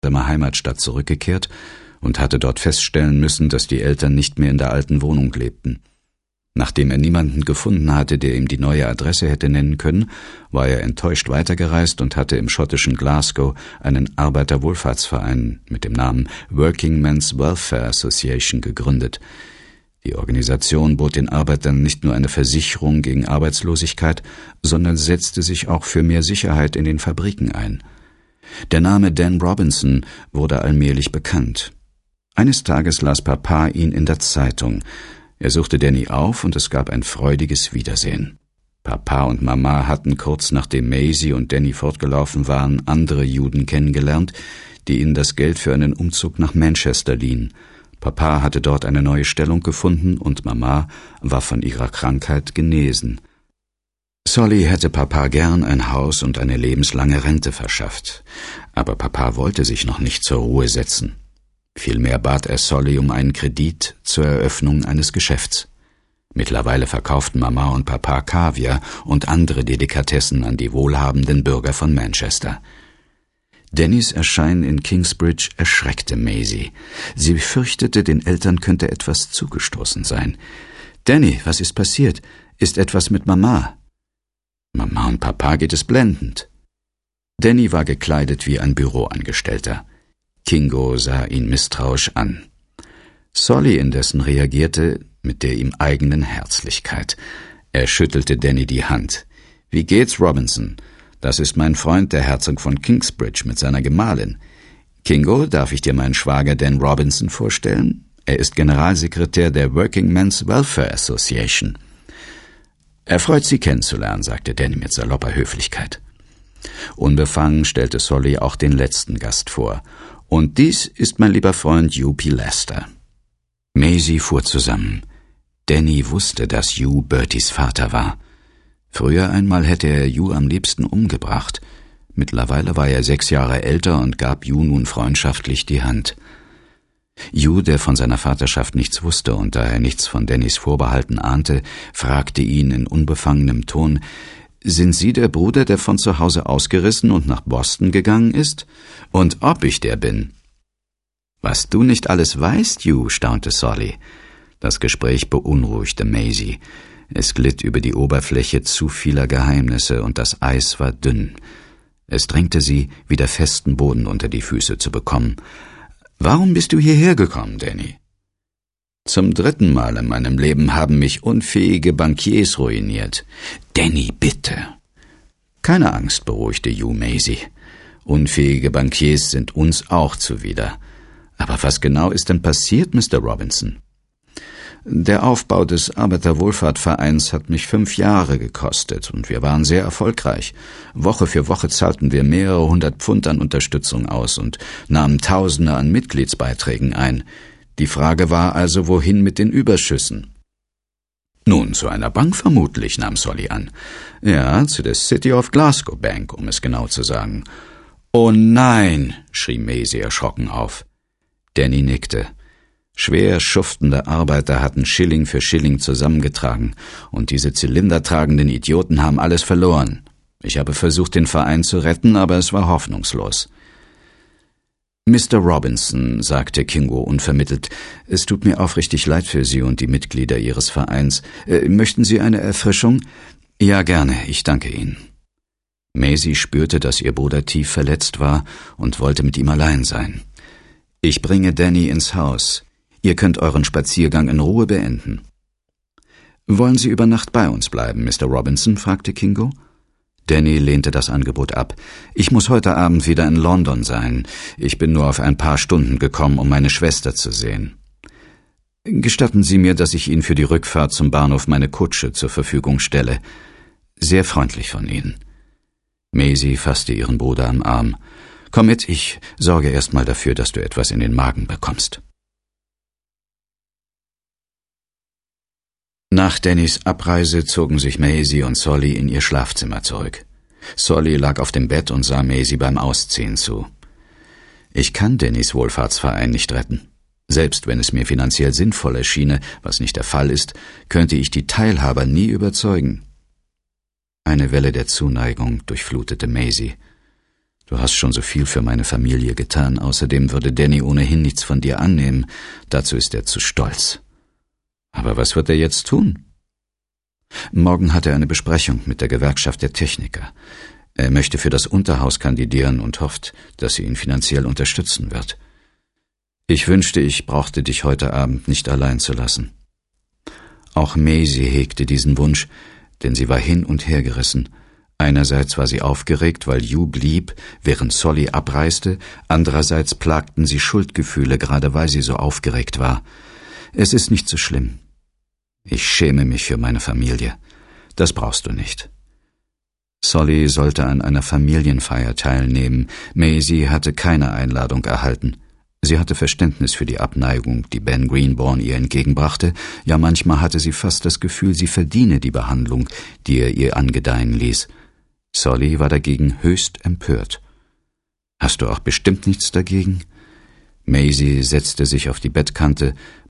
seiner Heimatstadt zurückgekehrt und hatte dort feststellen müssen, dass die Eltern nicht mehr in der alten Wohnung lebten. Nachdem er niemanden gefunden hatte, der ihm die neue Adresse hätte nennen können, war er enttäuscht weitergereist und hatte im schottischen Glasgow einen Arbeiterwohlfahrtsverein mit dem Namen Working Men's Welfare Association gegründet. Die Organisation bot den Arbeitern nicht nur eine Versicherung gegen Arbeitslosigkeit, sondern setzte sich auch für mehr Sicherheit in den Fabriken ein. Der Name Dan Robinson wurde allmählich bekannt. Eines Tages las Papa ihn in der Zeitung. Er suchte Danny auf und es gab ein freudiges Wiedersehen. Papa und Mama hatten kurz nachdem Maisie und Danny fortgelaufen waren, andere Juden kennengelernt, die ihnen das Geld für einen Umzug nach Manchester liehen. Papa hatte dort eine neue Stellung gefunden und Mama war von ihrer Krankheit genesen. Solly hätte Papa gern ein Haus und eine lebenslange Rente verschafft, aber Papa wollte sich noch nicht zur Ruhe setzen. Vielmehr bat er Solly um einen Kredit zur Eröffnung eines Geschäfts. Mittlerweile verkauften Mama und Papa Kaviar und andere Delikatessen an die wohlhabenden Bürger von Manchester. Dannys Erscheinen in Kingsbridge erschreckte Maisie. Sie fürchtete, den Eltern könnte etwas zugestoßen sein. »Danny, was ist passiert? Ist etwas mit Mama?« »Mama und Papa geht es blendend.« Danny war gekleidet wie ein Büroangestellter. Kingo sah ihn misstrauisch an. Solly indessen reagierte mit der ihm eigenen Herzlichkeit. Er schüttelte Danny die Hand. »Wie geht's, Robinson? Das ist mein Freund, der Herzog von Kingsbridge, mit seiner Gemahlin. Kingo, darf ich dir meinen Schwager Dan Robinson vorstellen? Er ist Generalsekretär der Working Men's Welfare Association.« »Er freut Sie kennenzulernen«, sagte Danny mit salopper Höflichkeit. Unbefangen stellte Solly auch den letzten Gast vor. »Und dies ist mein lieber Freund Hugh P. Lester.« Maisie fuhr zusammen. Danny wusste, dass Hugh Berties Vater war. Früher einmal hätte er Hugh am liebsten umgebracht. Mittlerweile war er 6 Jahre älter und gab Hugh nun freundschaftlich die Hand. Hugh, der von seiner Vaterschaft nichts wusste und daher nichts von Dannys Vorbehalten ahnte, fragte ihn in unbefangenem Ton: »Sind Sie der Bruder, der von zu Hause ausgerissen und nach Boston gegangen ist? Und ob ich der bin?« »Was du nicht alles weißt, Hugh«, staunte Solly. Das Gespräch beunruhigte Maisie. Es glitt über die Oberfläche zu vieler Geheimnisse und das Eis war dünn. Es drängte sie, wieder festen Boden unter die Füße zu bekommen. »Warum bist du hierher gekommen, Danny?« »Zum 3. Mal in meinem Leben haben mich unfähige Bankiers ruiniert.« »Danny, bitte!« »Keine Angst«, beruhigte Hugh Maisie. »Unfähige Bankiers sind uns auch zuwider. Aber was genau ist denn passiert, Mr. Robinson?« »Der Aufbau des Arbeiterwohlfahrtvereins hat mich 5 Jahre gekostet und wir waren sehr erfolgreich. Woche für Woche zahlten wir mehrere 100 Pfund an Unterstützung aus und nahmen Tausende an Mitgliedsbeiträgen ein. Die Frage war also, wohin mit den Überschüssen?« »Nun, zu einer Bank vermutlich«, nahm Solly an. »Ja, zu der City of Glasgow Bank, um es genau zu sagen.« »Oh nein«, schrie Maisie erschrocken auf. Danny nickte. Schwer schuftende Arbeiter hatten Schilling für Schilling zusammengetragen, und diese zylindertragenden Idioten haben alles verloren. Ich habe versucht, den Verein zu retten, aber es war hoffnungslos. »Mr. Robinson«, sagte Kingo unvermittelt, »es tut mir aufrichtig leid für Sie und die Mitglieder Ihres Vereins. Möchten Sie eine Erfrischung?« »Ja, gerne, ich danke Ihnen.« Maisie spürte, dass ihr Bruder tief verletzt war und wollte mit ihm allein sein. »Ich bringe Danny ins Haus. Ihr könnt euren Spaziergang in Ruhe beenden.« »Wollen Sie über Nacht bei uns bleiben, Mr. Robinson?« fragte Kingo. Danny lehnte das Angebot ab. »Ich muss heute Abend wieder in London sein. Ich bin nur auf ein paar Stunden gekommen, um meine Schwester zu sehen.« »Gestatten Sie mir, dass ich Ihnen für die Rückfahrt zum Bahnhof meine Kutsche zur Verfügung stelle. Sehr freundlich von Ihnen.« Maisie fasste ihren Bruder am Arm. »Komm mit, ich sorge erst mal dafür, dass du etwas in den Magen bekommst.« Nach Dannys Abreise zogen sich Maisie und Solly in ihr Schlafzimmer zurück. Solly lag auf dem Bett und sah Maisie beim Ausziehen zu. »Ich kann Dannys Wohlfahrtsverein nicht retten. Selbst wenn es mir finanziell sinnvoll erschiene, was nicht der Fall ist, könnte ich die Teilhaber nie überzeugen.« Eine Welle der Zuneigung durchflutete Maisie. Du hast schon so viel für meine Familie getan, außerdem würde Danny ohnehin nichts von dir annehmen, dazu ist er zu stolz. Aber was wird er jetzt tun? Morgen hat er eine Besprechung mit der Gewerkschaft der Techniker. Er möchte für das Unterhaus kandidieren und hofft, dass sie ihn finanziell unterstützen wird. Ich wünschte, ich brauchte dich heute Abend nicht allein zu lassen. Auch Maisie hegte diesen Wunsch, denn sie war hin und her gerissen. Einerseits war sie aufgeregt, weil Hugh blieb, während Solly abreiste, andererseits plagten sie Schuldgefühle, gerade weil sie so aufgeregt war. Es ist nicht so schlimm. Ich schäme mich für meine Familie. Das brauchst du nicht. Solly sollte an einer Familienfeier teilnehmen. Maisie hatte keine Einladung erhalten. Sie hatte Verständnis für die Abneigung, die Ben Greenborn ihr entgegenbrachte, ja manchmal hatte sie fast das Gefühl, sie verdiene die Behandlung, die er ihr angedeihen ließ. Solly war dagegen höchst empört. »Hast du auch bestimmt nichts dagegen?« Maisie setzte sich auf die Bettkante,